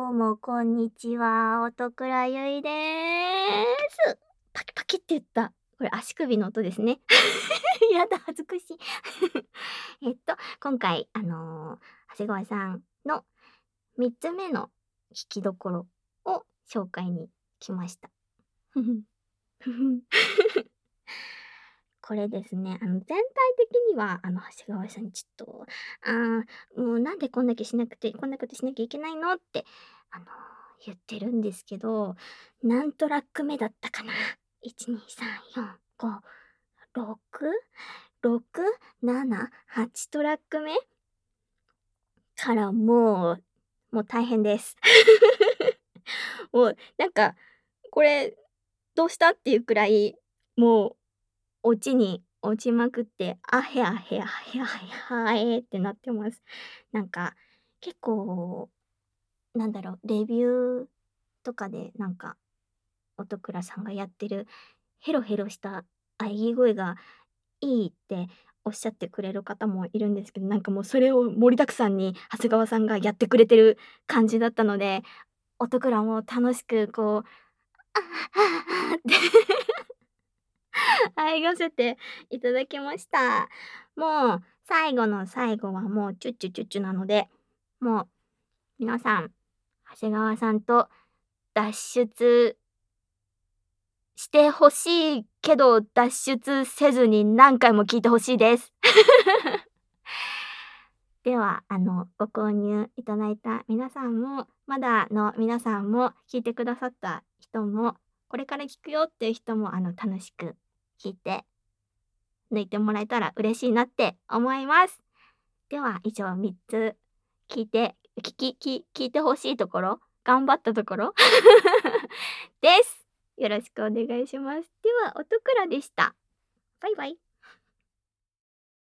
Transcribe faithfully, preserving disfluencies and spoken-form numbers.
どうもこんにちは、音倉ゆいです。パキパキって言った。これ足首の音ですね。やだ、恥ずかしい。えっと、今回、あの、長谷川さんのみっつめの弾きどころを紹介に来ました。ふふん。ふふん。これですね、あの、全体的には、あの、長谷川さんにちょっと、ああ、もうなんでこんだけしなくてこんなことしなきゃいけないのって、あの、言ってるんですけど、何トラック目だったかな。いちにさんよんごろくろくななはちトラック目からもう、もう大変です。もうなんか、これ、どうしたっていうくらい、もう落ちに落ちまくって、あへあへあへあへあえってなってます。なんか、結構、なんだろう、レビューとかでなんか、音倉さんがやってるヘロヘロした喘ぎ声がいいっておっしゃってくれる方もいるんですけど、なんかもうそれを盛りだくさんに長谷川さんがやってくれてる感じだったので、音倉も楽しくこう、あああって喘がせていただきました。もう最後の最後はもうチュッチュチュッチュなので、もう皆さん、長谷川さんと脱出して欲しいけど、脱出せずに何回も聞いて欲しいです。では、あの、ご購入いただいた皆さんも、まだの皆さんも、聞いてくださった人も、これから聞くよっていう人も、あの、楽しく聞いて抜いてもらえたら嬉しいなって思います。では、以上みっつ聞いて、ききき聞いて欲しいところ、頑張ったところです。よろしくお願いします。では、音倉でした。バイバイ。